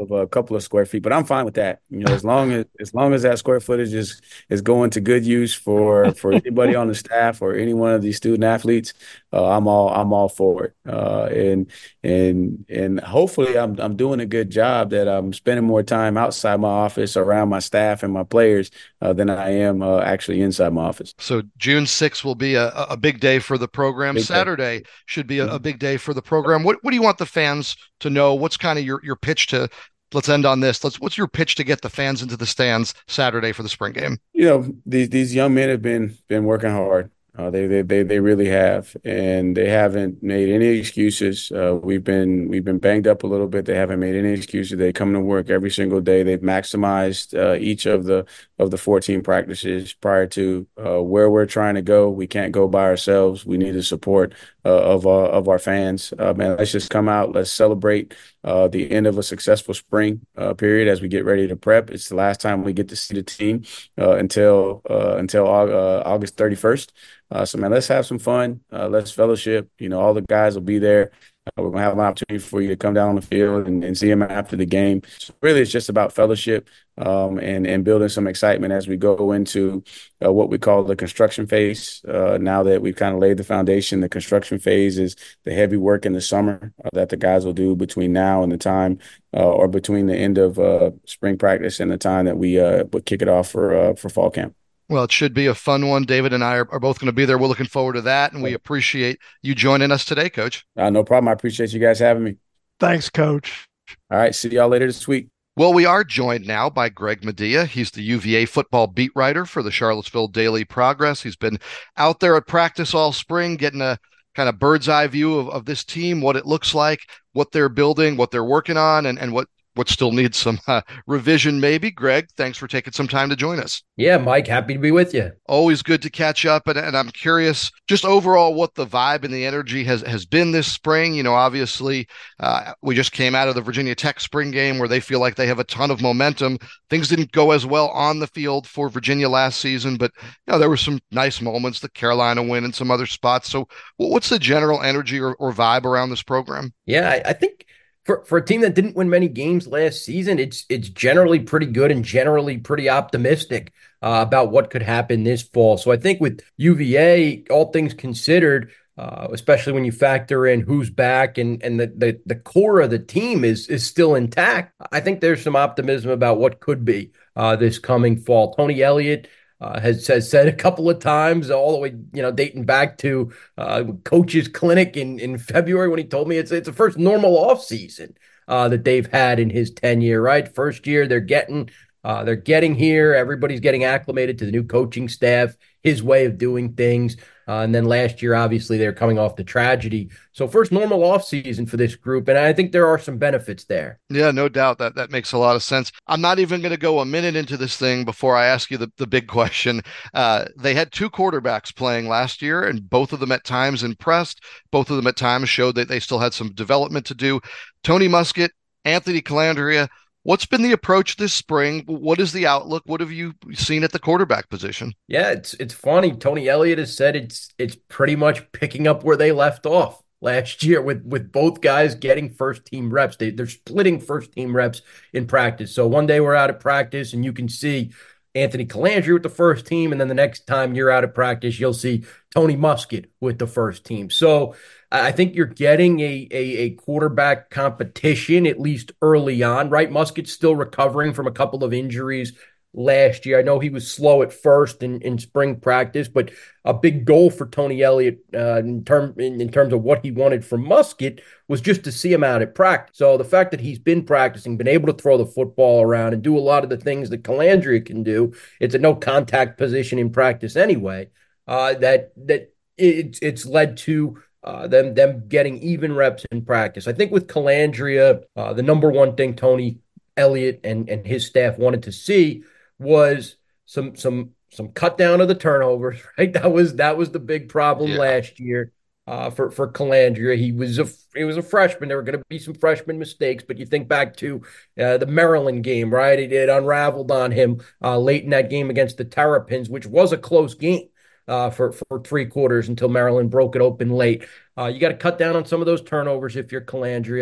S5: of a couple of square feet, but I'm fine with that. You know, as long as as long as that square footage is is going to good use for for anybody on the staff or any one of these student athletes, uh, I'm all I'm all for it. Uh, and and and hopefully I'm I'm doing a good job that I'm spending more time outside my office around my staff and my players uh, than I am uh, actually inside my office.
S2: So June sixth will be a, a big day for the program.
S5: Big
S2: Saturday
S5: day.
S2: should be a, a big day for the program. What what do you want the fans to know? What's kind of your, your pitch to, let's end on this. Let's, what's your pitch to get the fans into the stands Saturday for the spring game?
S5: You know, these these young men have been been working hard. Uh, they, they they they really have, and they haven't made any excuses. Uh, we've been we've been banged up a little bit. They haven't made any excuses. They come to work every single day. They've maximized uh, each of the of the fourteen practices prior to uh, where we're trying to go. We can't go by ourselves. We need the support uh, of our of our fans. Uh, man, let's just come out. Let's celebrate uh, the end of a successful spring uh, period as we get ready to prep. It's the last time we get to see the team uh, until uh, until uh, August thirty-first. Uh, so, man, let's have some fun. Uh, let's fellowship. You know, all the guys will be there. Uh, we're going to have an opportunity for you to come down on the field and, and see them after the game. So really, it's just about fellowship um, and, and building some excitement as we go into uh, what we call the construction phase. Uh, now that we've kind of laid the foundation, the construction phase is the heavy work in the summer uh, that the guys will do between now and the time uh, or between the end of uh, spring practice and the time that we uh, would kick it off for uh, for fall camp.
S2: Well, it should be a fun one. David and I are, are both going to be there. We're looking forward to that, and we appreciate you joining us today, Coach.
S5: Uh, no problem. I appreciate you guys having me.
S3: Thanks, Coach.
S5: All right. See y'all later this week.
S2: Well, we are joined now by Greg Madia. He's the U V A football beat writer for the Charlottesville Daily Progress. He's been out there at practice all spring, getting a kind of bird's eye view of, of this team, what it looks like, what they're building, what they're working on, and, and what what still needs some uh, revision maybe. Greg, thanks for taking some time to join us.
S6: Yeah, Mike, happy to be with you.
S2: Always good to catch up. And, and I'm curious just overall what the vibe and the energy has, has been this spring. You know, obviously uh, we just came out of the Virginia Tech spring game where they feel like they have a ton of momentum. Things didn't go as well on the field for Virginia last season, but you know, there were some nice moments, the Carolina win and some other spots. So what's the general energy or, or vibe around this program?
S6: Yeah, I, I think For for a team that didn't win many games last season, it's it's generally pretty good and generally pretty optimistic uh, about what could happen this fall. So I think with U V A, all things considered, uh, especially when you factor in who's back and and the, the the core of the team is is still intact, I think there's some optimism about what could be uh, this coming fall. Tony Elliott Uh, has, has said a couple of times, all the way, you know, dating back to uh, Coach's Clinic in, in February when he told me it's it's the first normal offseason uh, that they've had in his tenure, right? First year they're getting uh, they're getting here. Everybody's getting acclimated to the new coaching staff, his way of doing things. Uh, and then last year, obviously, they're coming off the tragedy. So first normal offseason for this group. And I think there are some benefits there.
S2: Yeah, no doubt. That that makes a lot of sense. I'm not even going to go a minute into this thing before I ask you the, the big question. Uh, they had two quarterbacks playing last year, and both of them at times impressed. Both of them at times showed that they still had some development to do. Tony Muskett, Anthony Colandrea. What's been the approach this spring? What is the outlook? What have you seen at the quarterback position?
S6: Yeah, it's it's funny. Tony Elliott has said it's it's pretty much picking up where they left off last year with, with both guys getting first team reps. They, they're splitting first team reps in practice. So one day we're out of practice and you can see Anthony Colandrea with the first team. And then the next time you're out of practice, you'll see Tony Muskett with the first team. So I think you're getting a, a, a quarterback competition, at least early on, right? Muskett's still recovering from a couple of injuries last year. I know he was slow at first in, in spring practice, but a big goal for Tony Elliott uh, in, term, in, in terms of what he wanted from Muskett was just to see him out at practice. So the fact that he's been practicing, been able to throw the football around and do a lot of the things that Colandrea can do, it's a no contact position in practice anyway, uh, that that it, it's led to Uh, them them getting even reps in practice. I think with Colandrea, uh, the number one thing Tony Elliott and, and his staff wanted to see was some some some cut down of the turnovers. Right, that was that was the big problem yeah. last year uh, for for Colandrea. He was a he was a freshman. There were going to be some freshman mistakes, but you think back to uh, the Maryland game, right? It, it unraveled on him uh, late in that game against the Terrapins, which was a close game. Uh, for, for three quarters until Maryland broke it open late. Uh, you got to cut down on some of those turnovers if you're Colandrea.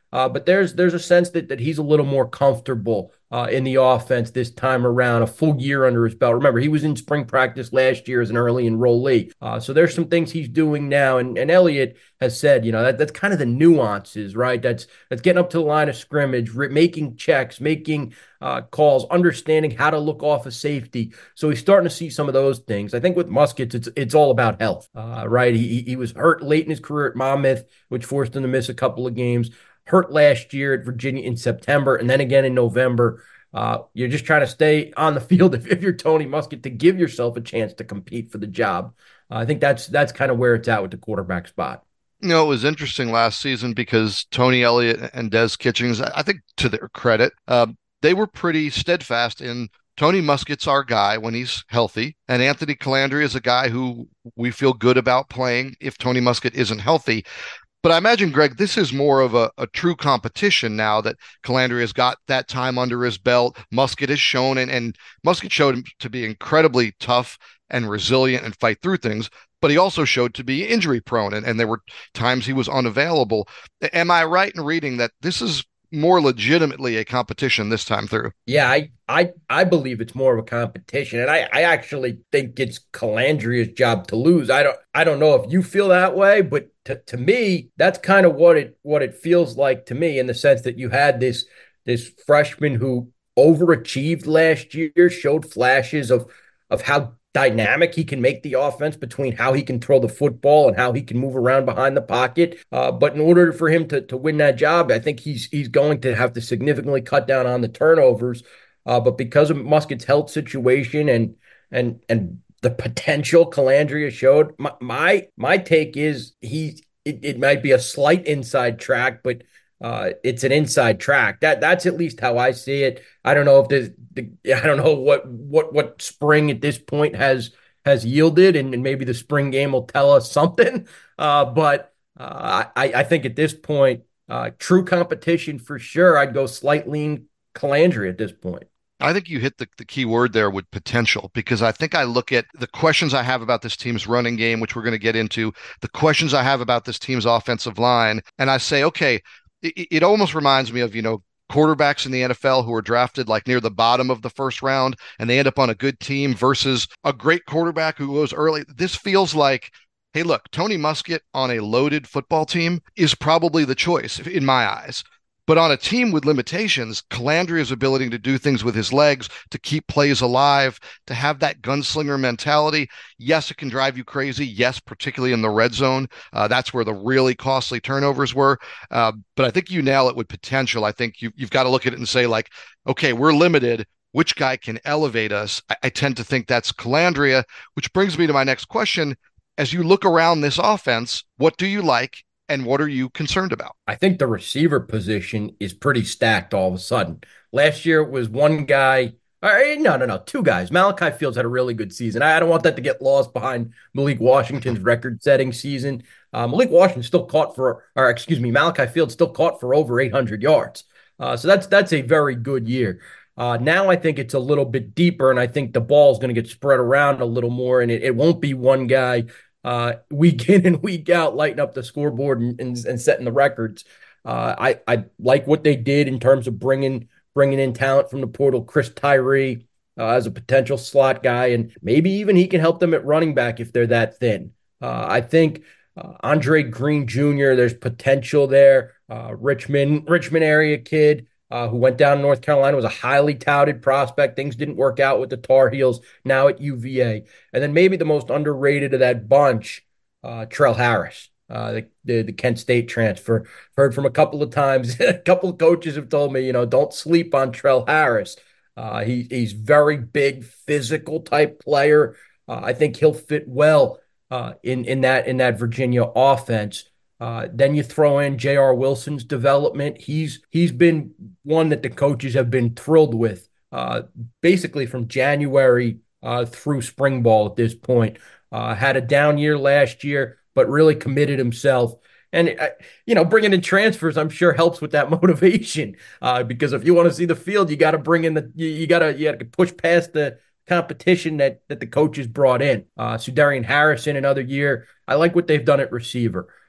S6: Uh, but there's there's a sense that that he's a little more comfortable uh, in the offense this time around, a full year under his belt. Remember, he was in spring practice last year as an early enrollee. Uh, so there's some things he's doing now. And, and Elliott has said, you know, that, that's kind of the nuances, right? That's that's getting up to the line of scrimmage, re- making checks, making uh, calls, understanding how to look off a safety. So he's starting to see some of those things. I think with Muskett, it's it's all about health, uh, right? He, he was hurt late in his career at Monmouth, which forced him to miss a couple of games. Hurt last year at Virginia in September, and then again in November. Uh, you're just trying to stay on the field if, if you're Tony Muskett to give yourself a chance to compete for the job. Uh, I think that's that's kind of where it's at with the quarterback spot.
S2: You know, it was interesting last season because Tony Elliott and Des Kitchings, I think to their credit, uh, they were pretty steadfast in Tony Muskett's our guy when he's healthy, and Anthony Colandrea is a guy who we feel good about playing if Tony Muskett isn't healthy. But I imagine, Greg, this is more of a, a true competition now that Colandrea has got that time under his belt. Muskett has shown, and, and Muskett showed him to be incredibly tough and resilient and fight through things, but he also showed to be injury prone, and, and there were times he was unavailable. Am I right in reading that this is more legitimately a competition this time through?
S6: Yeah, I I I believe it's more of a competition, and I, I actually think it's Colandrea's job to lose. I don't I don't know if you feel that way, but to, to me, that's kind of what it what it feels like to me, in the sense that you had this this freshman who overachieved last year, showed flashes of of how dynamic he can make the offense between how he can throw the football and how he can move around behind the pocket. Uh, but in order for him to, to win that job, I think he's he's going to have to significantly cut down on the turnovers. Uh, but because of Muskett's health situation and and and the potential Colandrea showed, my my, my take is he it, it might be a slight inside track, but Uh, it's an inside track. That that's at least how I see it. I don't know if there's, the, I don't know what what what spring at this point has has yielded, and, and maybe the spring game will tell us something. Uh, but uh, I I think at this point, uh, true competition for sure. I'd go slight lean Colandrea at this point.
S2: I think you hit the, the key word there with potential, because I think I look at the questions I have about this team's running game, which we're going to get into, the questions I have about this team's offensive line, and I say, okay, It, it almost reminds me of, you know, quarterbacks in the N F L who are drafted like near the bottom of the first round and they end up on a good team versus a great quarterback who goes early. This feels like, hey, look, Tony Muskett on a loaded football team is probably the choice in my eyes. But on a team with limitations, Colandrea's ability to do things with his legs, to keep plays alive, to have that gunslinger mentality, yes, it can drive you crazy. Yes, particularly in the red zone. Uh, that's where the really costly turnovers were. Uh, but I think you nail it with potential. I think you, you've got to look at it and say, like, okay, we're limited. Which guy can elevate us? I, I tend to think that's Colandrea, which brings me to my next question. As you look around this offense, what do you like? And what are you concerned about?
S6: I think the receiver position is pretty stacked all of a sudden. Last year it was one guy. Or, no, no, no, two guys. Malachi Fields had a really good season. I don't want that to get lost behind Malik Washington's record-setting season. Uh, Malik Washington still caught for, or excuse me, Malachi Fields still caught for over eight hundred yards. Uh, so that's that's a very good year. Uh, now I think it's a little bit deeper, and I think the ball is going to get spread around a little more, and it, it won't be one guy uh, week in and week out lighting up the scoreboard and, and, and setting the records. Uh, I, I like what they did in terms of bringing bringing in talent from the portal, Chris Tyree uh, as a potential slot guy, and maybe even he can help them at running back if they're that thin. Uh, I think uh, Andre Green Junior, there's potential there. Uh, Richmond, Richmond area kid uh, who went down to North Carolina, was a highly touted prospect. Things didn't work out with the Tar Heels, now at U V A. And then maybe the most underrated of that bunch, uh, Trell Harris. Uh, the, the the Kent State transfer. Heard from a couple of times. A couple of coaches have told me, you know, don't sleep on Trell Harris. Uh, he he's very big, physical type player. Uh, I think he'll fit well uh, in in that in that Virginia offense. Uh, then you throw in J R. Wilson's development. He's he's been one that the coaches have been thrilled with. Uh, basically from January uh, through spring ball at this point. Uh, had a down year last year, but really committed himself. And, uh, you know, bringing in transfers, I'm sure helps with that motivation uh, because if you want to see the field, you got to bring in the, you, you got to, you got to push past the competition that, that the coaches brought in. Uh, Sudarian Harrison, another year. I like what they've done at receiver.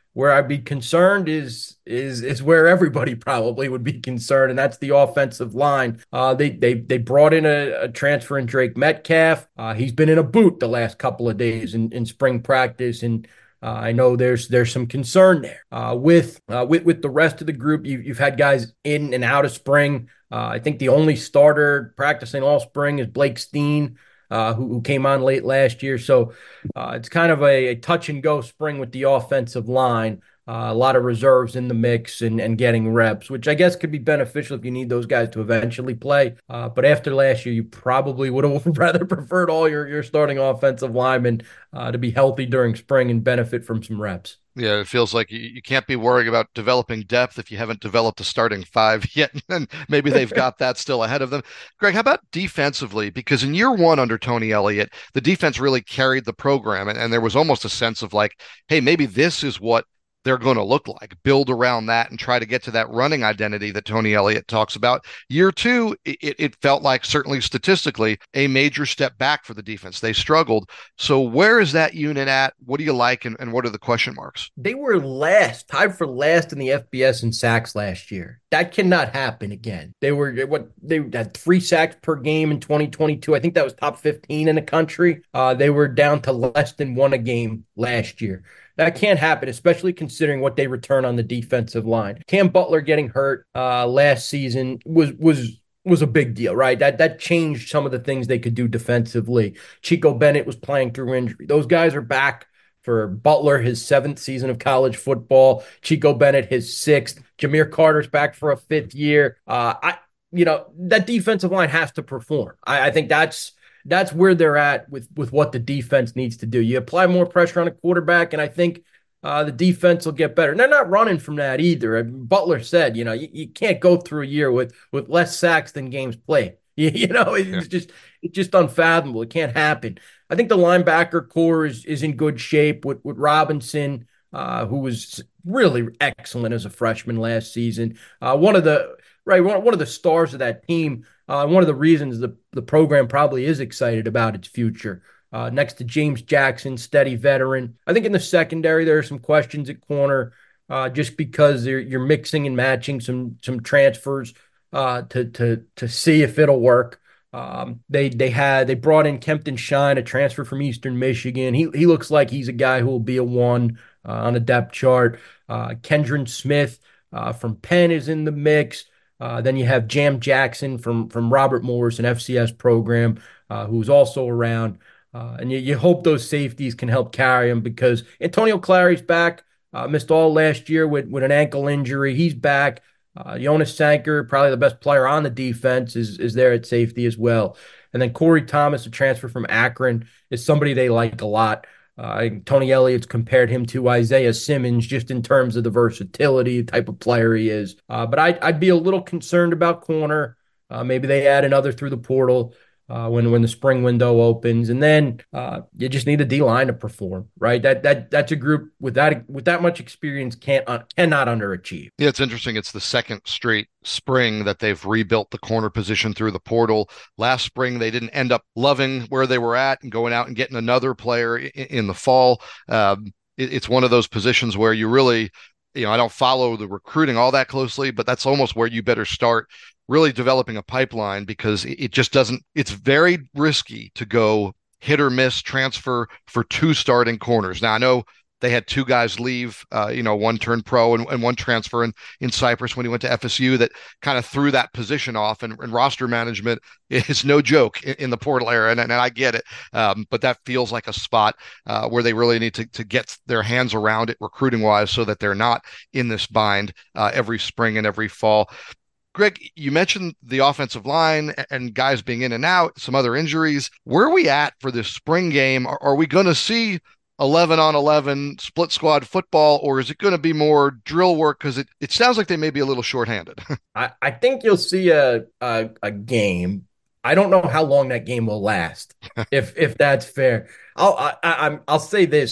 S6: Where I'd be concerned is is is where everybody probably would be concerned, and that's the offensive line. Uh, they they they brought in a, a transfer in Drake Metcalf. Uh, he's been in a boot the last couple of days in, in spring practice, and uh, I know there's there's some concern there. Uh, with uh, with with the rest of the group, you, you've had guys in and out of spring. Uh, I think the only starter practicing all spring is Blake Steen, uh, who, who came on late last year. So uh, it's kind of a, a touch and go spring with the offensive line. Uh, a lot of reserves in the mix and, and getting reps, which I guess could be beneficial if you need those guys to eventually play. Uh, but after last year, you probably would have rather preferred all your, your starting offensive linemen uh, to be healthy during spring and benefit from some reps.
S2: Yeah, it feels like you, you can't be worrying about developing depth if you haven't developed a starting five yet. And maybe they've got that still ahead of them. Greg, how about defensively? Because in year one under Tony Elliott, the defense really carried the program. And, and there was almost a sense of like, hey, maybe this is what they're going to look like, build around that and try to get to that running identity that Tony Elliott talks about. Year two, it, it felt like, certainly statistically, a major step back for the defense. They struggled. So where is that unit at? What do you like, and, and what are the question marks?
S6: They were last, tied for last in the F B S in sacks last year. That cannot happen again. They were what they had three sacks per game in twenty twenty-two. I think that was top fifteen in the country. Uh, they were down to less than one a game last year. That can't happen, especially considering what they return on the defensive line. Cam Butler getting hurt uh, last season was was was a big deal, right? That that changed some of the things they could do defensively. Chico Bennett was playing through injury. Those guys are back. For Butler, his seventh season of college football. Chico Bennett, his sixth. Jameer Carter's back for a fifth year. Uh, I, you know, that defensive line has to perform. I, I think that's that's where they're at with with what the defense needs to do. You apply more pressure on a quarterback, and I think uh, the defense will get better. And they're not running from that either. I mean, Butler said, you know, you, you can't go through a year with with less sacks than games played. You, you know, it's yeah. just it's just unfathomable. It can't happen. I think the linebacker core is is in good shape with, with Robinson, uh, who was really excellent as a freshman last season. Uh, one of the right one, one of the stars of that team. Uh, one of the reasons the, the program probably is excited about its future. Uh, next to James Jackson, steady veteran. I think in the secondary there are some questions at corner, uh, just because you're mixing and matching some some transfers uh, to to to see if it'll work. Um, they they had they brought in Kempton Shine, a transfer from Eastern Michigan. He he looks like he's a guy who will be a one uh, on a depth chart. Uh, Kendron Smith uh, from Penn is in the mix. Uh, then you have Jam Jackson from from Robert Morris, an F C S program, uh, who's also around. Uh, and you, you hope those safeties can help carry him because Antonio Clary's back. Uh, missed all last year with with an ankle injury. He's back. Uh, Jonas Sanker, probably the best player on the defense, is is there at safety as well. And then Corey Thomas, a transfer from Akron, is somebody they like a lot. Uh, Tony Elliott's compared him to Isaiah Simmons just in terms of the versatility, the type of player he is. Uh, but I'd, I'd be a little concerned about corner. Uh, maybe they add another through the portal. Uh, when when the spring window opens, and then uh, you just need a D line to perform, right? That that that's a group with that with that much experience can't uh, cannot underachieve.
S2: Yeah, it's interesting. It's the second straight spring that they've rebuilt the corner position through the portal. Last spring, they didn't end up loving where they were at and going out and getting another player in, in the fall. Um, it, it's one of those positions where you really, you know, I don't follow the recruiting all that closely, but that's almost where you better start really developing a pipeline because it just doesn't, it's very risky to go hit or miss transfer for two starting corners. Now I know they had two guys leave, uh, you know, one turned pro and, and one transfer in, in Cyprus when he went to F S U that kind of threw that position off, and, and roster management is no joke in, in the portal era. And, and I get it. Um, but that feels like a spot uh, where they really need to, to get their hands around it recruiting wise so that they're not in this bind uh, every spring and every fall. Greg, you mentioned the offensive line and guys being in and out, some other injuries. Where are we at for this spring game? Are, are we going to see eleven on eleven split squad football, or is it going to be more drill work? Because it, it sounds like they may be a little shorthanded.
S6: I, I think you'll see a, a a game. I don't know how long that game will last, if if that's fair. I'll I, I, I'll say this.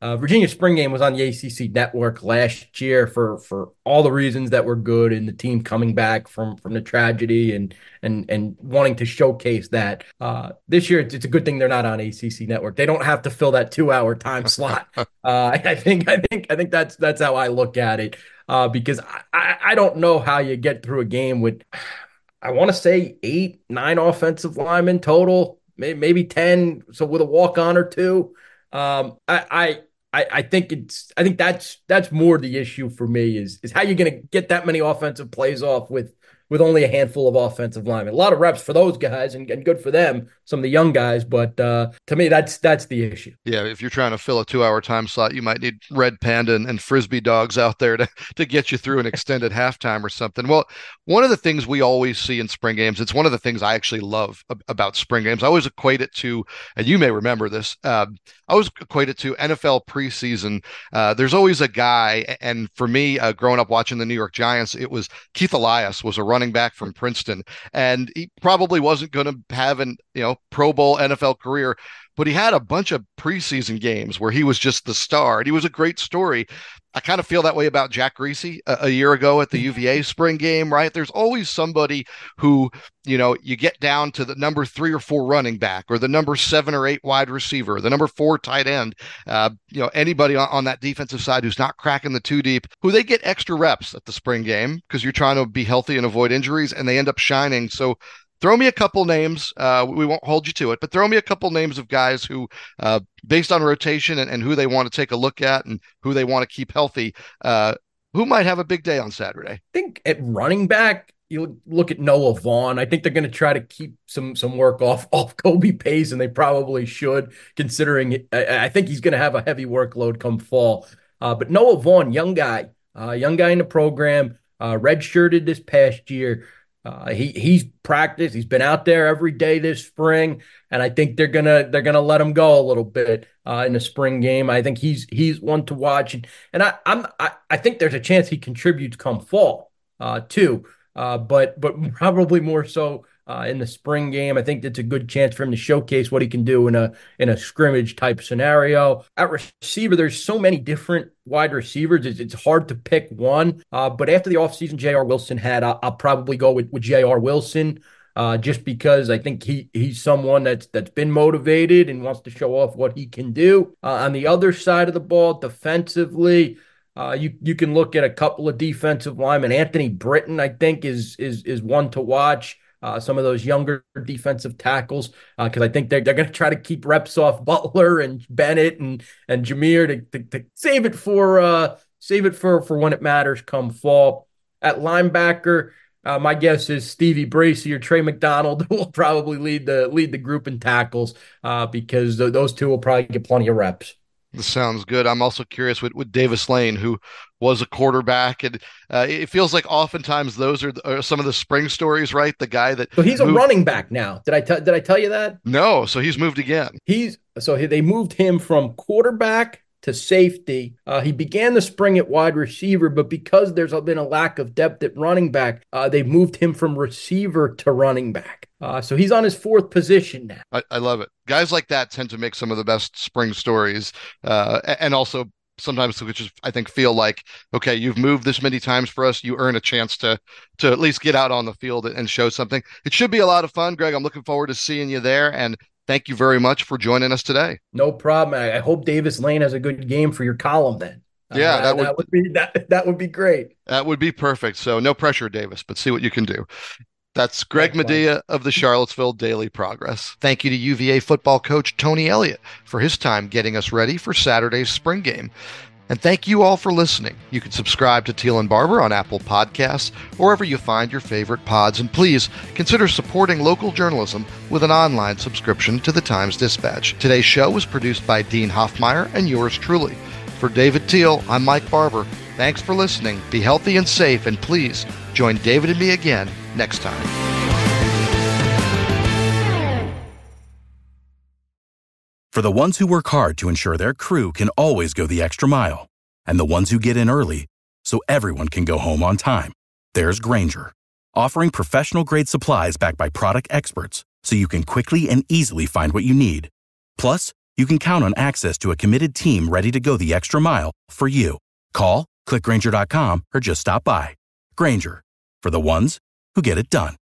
S6: Uh, Virginia Spring Game was on the A C C Network last year for for all the reasons that were good, and the team coming back from from the tragedy and and and wanting to showcase that. Uh, this year, it's, it's a good thing they're not on A C C Network. They don't have to fill that two hour time slot. Uh, I think I think I think that's that's how I look at it. Uh, because I, I I don't know how you get through a game with, I want to say eight nine offensive linemen total, maybe maybe ten. So with a walk on or two. Um, I, I I, I think it's I think that's that's more the issue for me is is how you're going to get that many offensive plays off with with only a handful of offensive linemen. A lot of reps for those guys and, and good for them, some of the young guys, but uh, to me that's that's the issue.
S2: Yeah, if you're trying to fill a two-hour time slot, you might need Red Panda and, and Frisbee dogs out there to, to get you through an extended halftime or something. Well, one of the things we always see in spring games, it's one of the things I actually love about spring games. I always equate it to, and you may remember this, uh, I always equate it to N F L preseason. Uh, there's always a guy, and for me, uh, growing up watching the New York Giants, it was Keith Elias was a running back from Princeton, and he probably wasn't going to have an you know Pro Bowl N F L career, but he had a bunch of preseason games where he was just the star, and he was a great story. I kind of feel that way about Jack Greasy a, a year ago at the U V A spring game, right? There's always somebody who, you know, you get down to the number three or four running back or the number seven or eight wide receiver, the number four tight end, uh, you know, anybody on, on that defensive side who's not cracking the two deep, who they get extra reps at the spring game because you're trying to be healthy and avoid injuries, and they end up shining. So throw me a couple names. Uh, we won't hold you to it, but throw me a couple names of guys who, uh, based on rotation and, and who they want to take a look at and who they want to keep healthy, uh, who might have a big day on Saturday.
S6: I think at running back, you look at Noah Vaughn. I think they're going to try to keep some some work off off Kobe Pace, and they probably should, considering I, I think he's going to have a heavy workload come fall. Uh, but Noah Vaughn, young guy, uh, young guy in the program, uh, redshirted this past year. Uh, he he's practiced. He's been out there every day this spring, and I think they're gonna they're gonna let him go a little bit uh, in the spring game. I think he's he's one to watch, and, and I I'm I, I think there's a chance he contributes come fall uh, too, uh, but but probably more so uh, in the spring game. I think that's a good chance for him to showcase what he can do in a in a scrimmage type scenario. At receiver, there's so many different wide receivers. It's, it's hard to pick one. Uh, but after the offseason J R Wilson had, I'll, I'll probably go with, with J R Wilson uh, just because I think he he's someone that's that's been motivated and wants to show off what he can do. Uh, on the other side of the ball, defensively, Uh, you you can look at a couple of defensive linemen. Anthony Britton, I think, is is is one to watch. Uh, some of those younger defensive tackles, because uh, I think they're they're going to try to keep reps off Butler and Bennett and and Jameer to, to, to save it for uh, save it for for when it matters come fall. At linebacker, uh, my guess is Stevie Bracey or Trey McDonald will probably lead the lead the group in tackles uh, because th- those two will probably get plenty of reps.
S2: This sounds good. I'm also curious with, with Davis Lane, who was a quarterback, and uh, it feels like oftentimes those are, the, are some of the spring stories, right? The guy that
S6: so he's
S2: moved...
S6: a running back now. Did I tell did I tell you that?
S2: No, so he's moved again.
S6: He's so he, they moved him from quarterback to safety. Uh, he began the spring at wide receiver, but because there's been a lack of depth at running back, uh, they moved him from receiver to running back. Uh, so he's on his fourth position now.
S2: I, I love it. Guys like that tend to make some of the best spring stories, uh, and also sometimes which is I think feel like, okay, you've moved this many times for us, you earn a chance to to at least get out on the field and show something. It should be a lot of fun, Greg. I'm looking forward to seeing you there, and thank you very much for joining us today.
S6: No problem. I, I hope Davis Lane has a good game for your column then.
S2: Yeah,
S6: uh,
S2: that, would,
S6: that would be that, that would be great.
S2: That would be perfect. So no pressure, Davis, but see what you can do. That's Greg Thanks, Medea Mike. Of the Charlottesville Daily Progress. Thank you to U V A football coach Tony Elliott for his time getting us ready for Saturday's spring game. And thank you all for listening. You can subscribe to Teal and Barber on Apple Podcasts or wherever you find your favorite pods. And please consider supporting local journalism with an online subscription to the Times-Dispatch. Today's show was produced by Dean Hoffmeyer and yours truly. For David Teal, I'm Mike Barber. Thanks for listening. Be healthy and safe, and please join David and me again next time.
S7: For the ones who work hard to ensure their crew can always go the extra mile, and the ones who get in early so everyone can go home on time, there's Grainger, offering professional-grade supplies backed by product experts so you can quickly and easily find what you need. Plus, you can count on access to a committed team ready to go the extra mile for you. Call, click Grainger dot com, or just stop by. Grainger, for the ones who get it done.